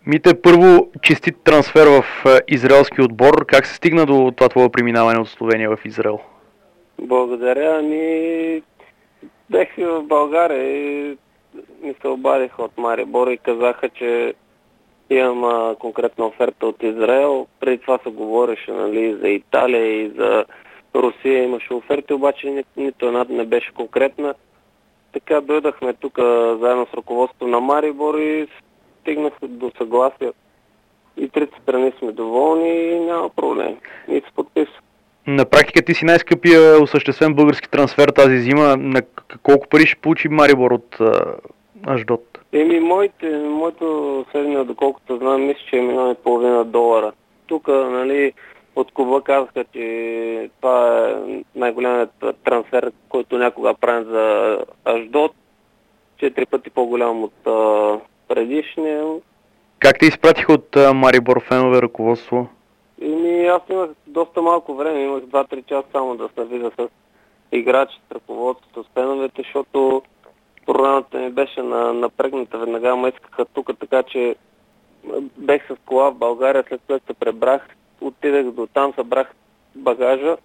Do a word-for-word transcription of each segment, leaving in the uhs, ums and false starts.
Мите, първо честит трансфер в израелски отбор. Как се стигна до това твое преминаване от Словения в Израел? Благодаря. Ами, бех си в България и ми се обадиха от Марибор и казаха, че имам а, конкретна оферта от Израел. Преди това се говореше, нали, за Италия и за Русия имаше оферти, обаче ни, нито една не беше конкретна. Така дойдахме тук заедно с ръководството на Марибор и стигнахме до съгласие. И трите страни сме доволни и няма проблем. И се подписва. На практика ти си най-скъпия осъществен български трансфер тази зима. На колко пари ще получи Марибор от Аждот? Еми, моите, моето следния, доколкото знам, мисля, че е милион и половина долара. Тук, нали, от клуба казаха, че това е най-голямият трансфер, който някога правим за Аждот. Четири пъти по-голям от а, предишния. Как те изпратиха от а, Марибор фенове ръководство? Еми, аз имах доста малко време, имах два-три часа само да се видя с играчи, с ръководството, с феновете, защото програмата ми беше на, напрегната, веднага ме искаха тук, така че бех с кола в България, след което се пребрах, отидах до там, събрах багажа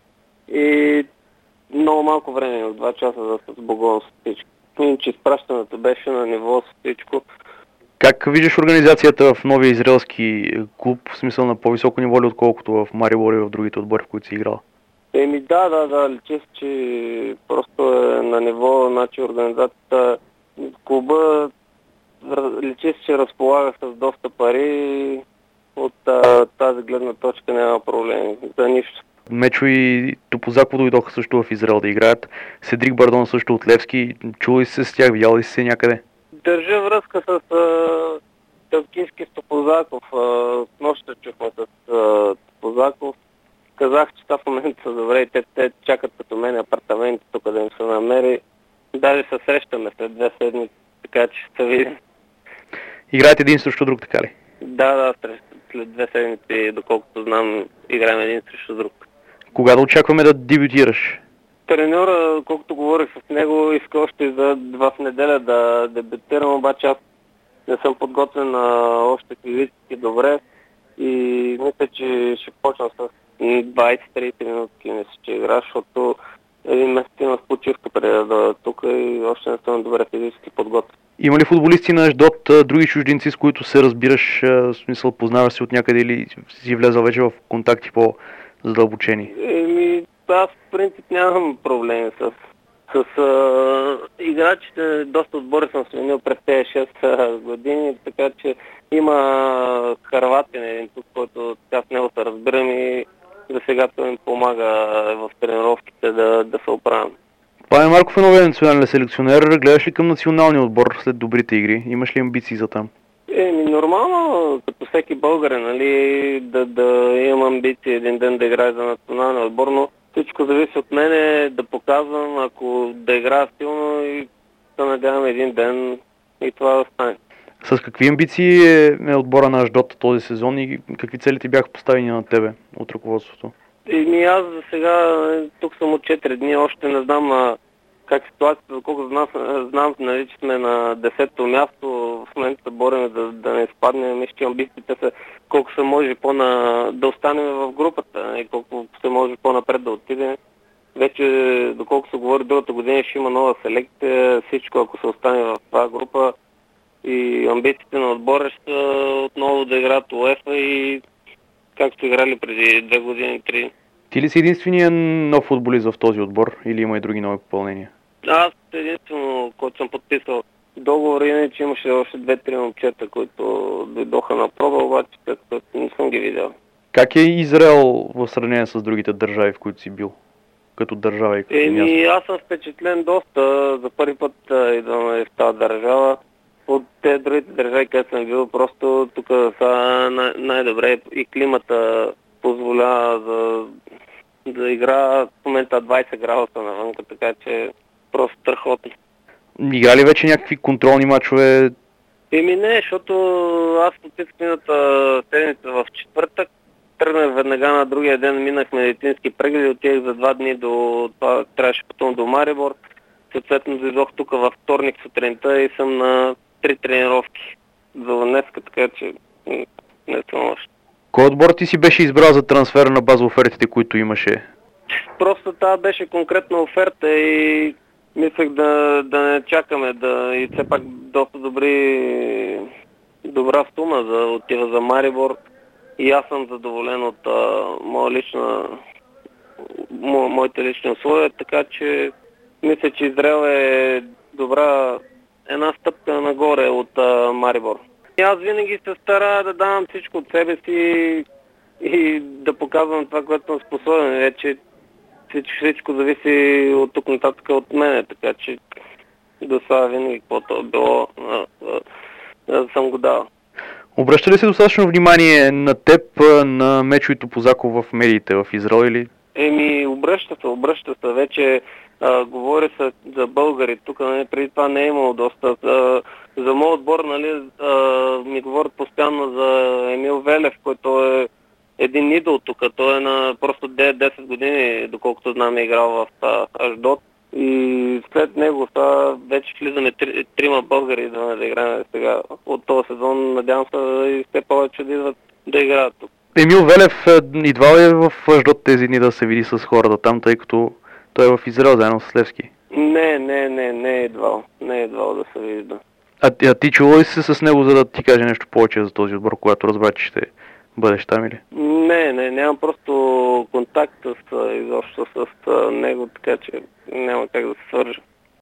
и много малко време, от два часа да се сбогувам с всичко. Иначе изпращането беше на ниво с всичко. Как виждаш организацията в новия израелски клуб, в смисъл на по-високо ниво ли, отколкото в Марибор и в другите отбори, в които си играл? Еми да, да, да, личи, че просто е на ниво, значи организацията, клуба личи, че разполага с доста пари, от а, тази гледна точка няма проблем за нищо. Мечо и Топозако дойдоха също в Израел да играят. Седрик Бардон също от Левски. Чували се с тях, видяли си се някъде? Държа връзка с Телкински с Топозаков. С нощта чухме с а, Топозаков. Казах, че това в момента са добре и те, те чакат като мен апартаменти тук да им се намери. Даже се срещаме след две седмици, така че ще се видим. Играете един срещу друг, така ли? Да, да, след две седмици, доколкото знам, играем един срещу друг. Кога да очакваме да дебютираш? Треньора, колкото говорих с него, иска още за два в неделя да дебютирам, обаче аз не съм подготвен а, още физически добре и мисля, че ще почна с двайсет-трийсет минутки, мисля, че игра, защото един месец има в почивка преди да дойда тук и още не съм добре физически подготвен. Има ли футболисти на Аждот, други чужденци, с които се разбираш, в смисъл познаваш се от някъде или си влезал вече в контакти по-задълбочени? Еми, аз в принцип нямам проблеми с, с а, играчите. Доста отбори съм сменил през тези шест години, така че има харватин един тук, който тя с него се разбирам и за сега той им помага в тренировките да, да се оправям. Пане Марков е новия национален селекционер. Гледаш ли към националния отбор след добрите игри? Имаш ли амбиции за там? Еми, нормално, като всеки българин, нали, да, да имам амбиции един ден да играя за националния отбор, но всичко зависи от мене да показвам, ако да играя силно и да надявам един ден и това да стане. С какви амбиции е, е отбора на Аждот този сезон и какви цели ти бяха поставени на тебе от ръководството? Еми, аз за сега, тук съм от четири дни, още не знам а, как ситуацията, доколко знам, знам нали, че сме на десето място, в момента се борим да, да не изпаднем, мисля, че амбициите са колко се може по-на... да останем в групата и колко се може по-напред да отидем. Вече, доколко се говори другата година, ще има нова селекция, всичко ако се остане в това група и амбициите на отбора ще отново да играят УЕФА и както играли преди две години, три. Ти ли си единствения нов футболист в този отбор или има и други нови попълнения? Аз единствено, който съм подписал договор, иначе имаше още две-три момчета, които дойдоха на проба, обаче като не съм ги видял. Как е Израел в сравнение с другите държави, в които си бил? Като държава и като Еми, място? аз съм впечатлен доста. За първи път идваме в тази държава. От те другите държави, където съм бил, просто тук са най- най-добре и климата позволява за да игра в момента двайсет градуса навънка, така че просто страхотно. Игра ли вече някакви контролни мачове? Еми не, защото аз подписах миналата седмица в четвъртък. Тръгнах веднага на другия ден, минах медицински преглед и отидах за два дни до това, трябваше потом до Марибор. Съответно дойдох тук във вторник сутринта и съм на три тренировки за днеска, така че не съм още. Кой отбор ти си беше избрал за трансфер на база офертите, които имаше? Просто това беше конкретна оферта и мислех да, да не чакаме, да и все пак доста добри, добра сума за отива за Марибор и аз съм задоволен от а, моя лична, мо, моите лични условия, така че мисля, че Израел е добра една стъпка нагоре от а, Марибор. И аз винаги се старая да давам всичко от себе си и да показвам това, което съм способен. Вече всичко, всичко зависи от тук нататък от мене, така че до сега винаги каквото е било, а, а, а, съм го дал. Обръща ли се достатъчно внимание на теб, на Мечо Топозаков в медиите в Израел или? Еми, обръща се, обръща се. Вече а, говори се за българи. Тук, нали, преди това не е имало доста. За, за моят отбор, нали, а, ми говорят постоянно за Емил Велев, който е един идол тук. Той е на просто девет-десет години, доколкото знам, е играл в Ашдот. И след него са вече влизаме три, трима българи да, да играем сега от този сезон. Надявам се и все повече да идват да играят тук. Емил Велев идва ли е в Аждот тези дни да се види с хората там, тъй като той е в Израел заедно с Левски? Не, не, не, не е идвал. Не е идвал да се види, да. А, а ти чува ли си се с него, за да ти каже нещо повече за този отбор, когато разбра, че ще бъдеш там или? Не, не, нямам просто контакт с, изобщо с него, така че няма как да се свържа.